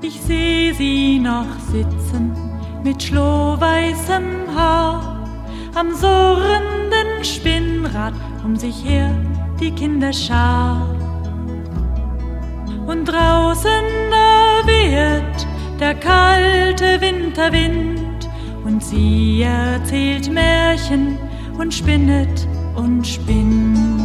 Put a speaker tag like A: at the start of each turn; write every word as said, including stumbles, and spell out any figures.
A: Ich seh sie noch sitzen mit schlohweißem Haar, am surrenden Spinnrad um sich her die Kinderschar. Und draußen da weht der kalte Winterwind und sie erzählt Märchen und spinnet und spinnt.